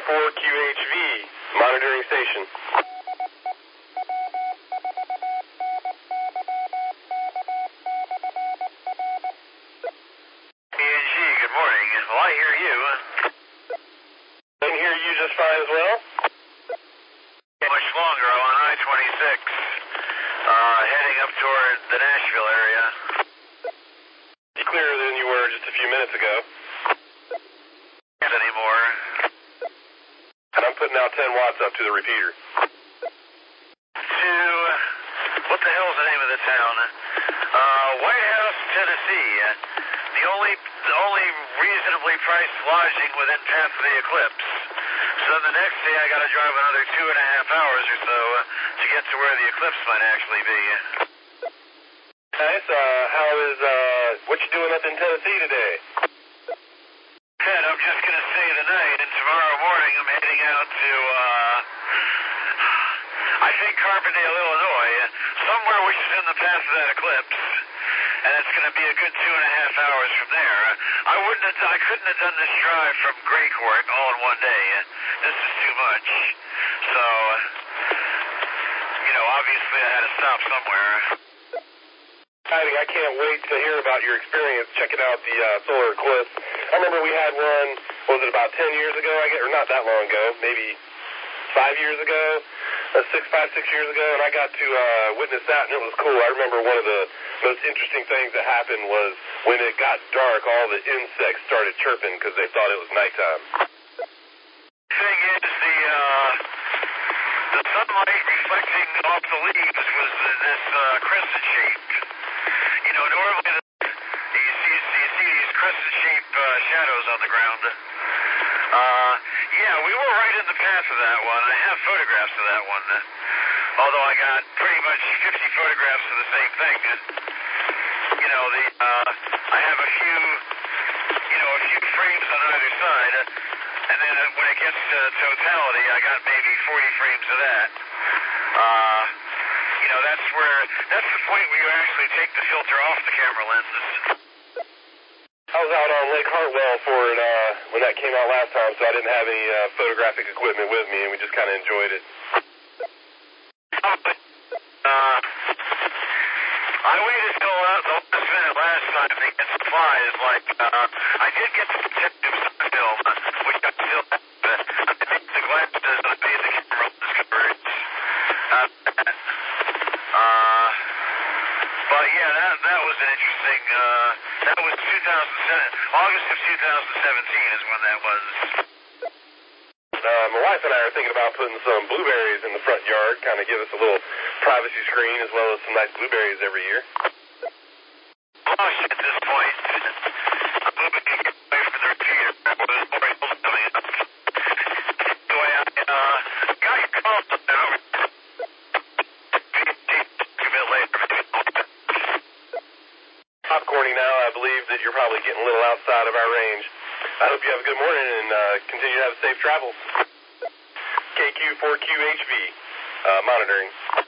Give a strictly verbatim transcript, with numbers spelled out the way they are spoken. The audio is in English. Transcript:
four Q H V, monitoring station. P N G, good morning. Well, I hear you. I can hear you just fine as well. Much longer on I twenty-six, uh, heading up toward the Nashville area. Clearer than you were just a few minutes ago. Not anymore. And I'm putting out ten watts up to the repeater. To, what the hell's the name of the town? Uh, White House, Tennessee. The only, the only reasonably priced lodging within path of the eclipse. So the next day I gotta drive another two and a half hours or so uh, to get to where the eclipse might actually be. Nice. Uh, how is, uh, what you doing up in Tennessee today? Ted, I'm just gonna stay the night, and tomorrow morning I'm heading out to, uh, I think Carbondale, Illinois, somewhere which is in the path of that eclipse. And it's going to be a good two and a half hours from there. I wouldn't have, I couldn't have done this drive from Grey Court all in one day. This is too much. So, you know, obviously I had to stop somewhere. I can't wait to hear about your experience checking out the uh, solar eclipse. I remember we had one, was it about ten years ago, I guess, or not that long ago, maybe five years ago, uh, six, five, six years ago, and I got to uh, witness that, and it was cool. I remember one of the most interesting things that happened was when it got dark, all the insects started chirping because they thought it was nighttime. The thing is, the, uh, the sunlight reflecting off the leaves was this uh, crescent shape. You know, normally the, you, see, you see these crescent-shaped uh, shadows on the ground. Uh, yeah, we were right in the path of that one. I have photographs of that one. Although I got pretty much fifty photographs of the same thing. You know, the, uh, I have a few, you know, a few frames on either side. And then when it gets to totality, I got maybe forty frames of that. Uh, you know, that's where, that's the point where you actually take the filter off the camera lenses. I was out on Lake Hartwell for it uh, when that came out last time, so I didn't have any uh, photographic equipment with me, and we just kind of enjoyed it. Uh, I waited till uh, the last minute last time to get supplies. Like, uh, I did get the detective film, which I still have. I made the glasses, I made the camera lens coverage. Uh, uh, but yeah, that that was an interesting. Uh, that was two thousand seven, August of two thousand seventeen is when that was. Uh, my wife and I are thinking about putting some blueberries in the front yard, kind of give us a little privacy screen as well as some nice blueberries every year. Oh, shit, at this point, I'm moving to get away from the repeater. There's more hills coming up. Anyway, I uh, got your call now. A bit later. Popcorny now, I believe that you're probably getting a little outside of our range. I hope you have a good morning and uh, continue to have safe travels. K Q four Q H V, uh, monitoring.